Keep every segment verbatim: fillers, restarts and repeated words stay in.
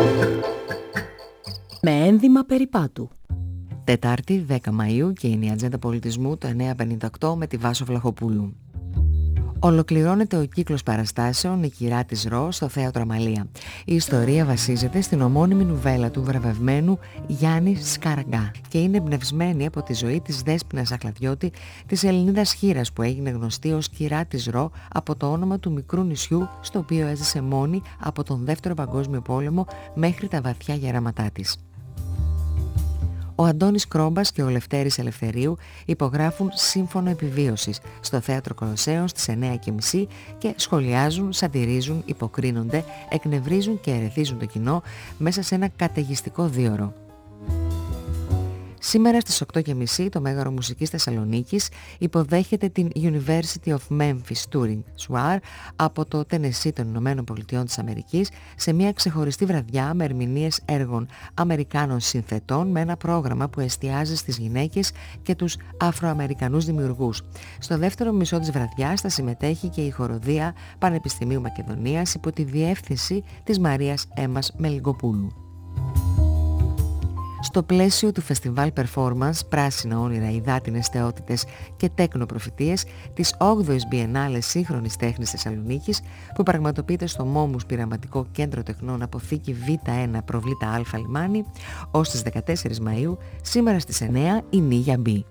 Με ένδυμα περιπάτου. Τετάρτη δέκα Μαΐου και είναι η Ατζέντα Πολιτισμού το εννιακόσια πενήντα οκτώ με τη Βάσο Βλαχοπούλου. Ολοκληρώνεται ο κύκλος παραστάσεων «Η κυρά της Ρο» στο Θέατρο Αμαλία. Η ιστορία βασίζεται στην ομώνυμη νουβέλα του βραβευμένου Γιάννη Σκαραγκά και είναι εμπνευσμένη από τη ζωή της Δέσποινας Αχλαδιώτη, της Ελληνίδας χήρας που έγινε γνωστή ως κυρά της Ρο από το όνομα του μικρού νησιού στο οποίο έζησε μόνη από τον Δεύτερο Παγκόσμιο Πόλεμο μέχρι τα βαθιά γεράματά της. Ο Αντώνης Κρόμπας και ο Λευτέρης Ελευθερίου υπογράφουν σύμφωνο επιβίωσης στο Θέατρο Κολοσσέων στις εννιά και μισή και σχολιάζουν, σατυρίζουν, υποκρίνονται, εκνευρίζουν και ερεθίζουν το κοινό μέσα σε ένα καταιγιστικό δίωρο. Σήμερα στις οκτώ και μισή το Μέγαρο Μουσικής Θεσσαλονίκης υποδέχεται την University of Memphis Touring Soir από το Τενεσσί των Ηνωμένων Πολιτειών της Αμερικής σε μια ξεχωριστή βραδιά με ερμηνείες έργων Αμερικάνων συνθετών με ένα πρόγραμμα που εστιάζει στις γυναίκες και τους Αφροαμερικανούς δημιουργούς. Στο δεύτερο μισό της βραδιάς θα συμμετέχει και η χοροδία Πανεπιστημίου Μακεδονίας υπό τη διεύθυνση της Μαρίας Έμμας Μελιγκοπούλου. Στο πλαίσιο του φεστιβάλ performance «Πράσινα όνειρα, υδάτινες θεότητες και τέκνοπροφητείες» της όγδοης Biennale Σύγχρονης Τέχνης Θεσσαλονίκης που πραγματοποιείται στο Μόμους Πειραματικό Κέντρο Τεχνών Αποθήκη Β ένα Προβλήτα Α Λιμάνι ως τις δεκατέσσερις Μαΐου, σήμερα στις εννιά η Νίγια Μπι.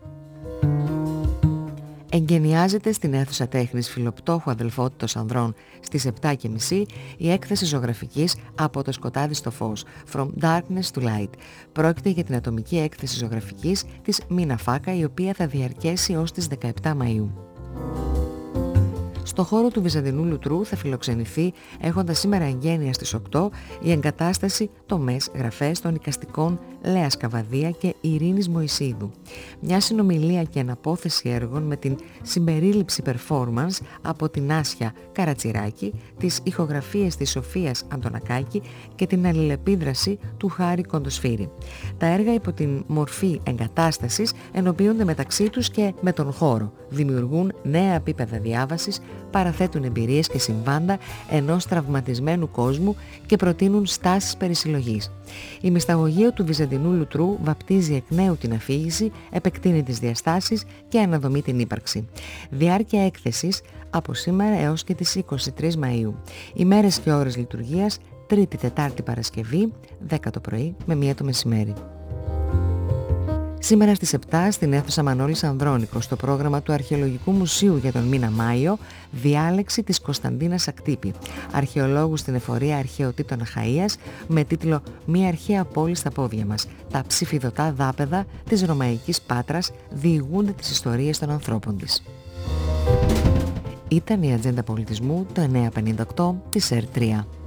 Εγκαινιάζεται στην αίθουσα τέχνης Φιλοπτώχου Αδελφότητος Ανδρών στις επτά και μισή η έκθεση ζωγραφικής «Από το σκοτάδι στο φως» From Darkness to Light. Πρόκειται για την ατομική έκθεση ζωγραφικής της Μίνα Φάκα, η οποία θα διαρκέσει ως τις δεκαεπτά Μαΐου. Στο χώρο του Βυζαντινού Λουτρού θα φιλοξενηθεί, έχοντας σήμερα εγγένεια στις οκτώ, η εγκατάσταση «Τομές γραφές» των εικαστικών Λέας Καβαδία και Ειρήνης Μωυσίδου. Μια συνομιλία και αναπόθεση έργων με την συμπερίληψη performance από την Άσια Καρατσιράκη, τις ηχογραφίες της Σοφίας Αντωνακάκη και την αλληλεπίδραση του Χάρη Κοντοσφύρη. Τα έργα υπό την μορφή εγκατάστασης ενοποιούνται μεταξύ τους και με τον χώρο, δημιουργούν νέα επίπεδα διάβασης, παραθέτουν εμπειρίες και συμβάντα ενός τραυματισμένου κόσμου και προτείνουν στάσεις περισυλλογής. Η μυσταγωγία του Βυζαντινού Λουτρού βαπτίζει εκ νέου την αφήγηση, επεκτείνει τις διαστάσεις και αναδομεί την ύπαρξη. Διάρκεια έκθεσης από σήμερα έως και τις είκοσι τρεις Μαΐου. Ημέρες και ώρες λειτουργίας Τρίτη, Τετάρτη, Παρασκευή, δέκα το πρωί με μία το μεσημέρι. Σήμερα στις επτά στην αίθουσα Μανώλης Ανδρώνικος στο πρόγραμμα του Αρχαιολογικού Μουσείου για τον μήνα Μάιο, διάλεξη της Κωνσταντίνας Ακτύπη, αρχαιολόγου στην εφορία αρχαιοτήτων Αχαΐας, με τίτλο «Μια αρχαία πόλη στα πόδια μας. Τα ψηφιδωτά δάπεδα της Ρωμαϊκής Πάτρας διηγούνται τις ιστορίες των ανθρώπων της». Ήταν η Ατζέντα Πολιτισμού το εννιακόσια πενήντα οκτώ της ΕΡ τρία.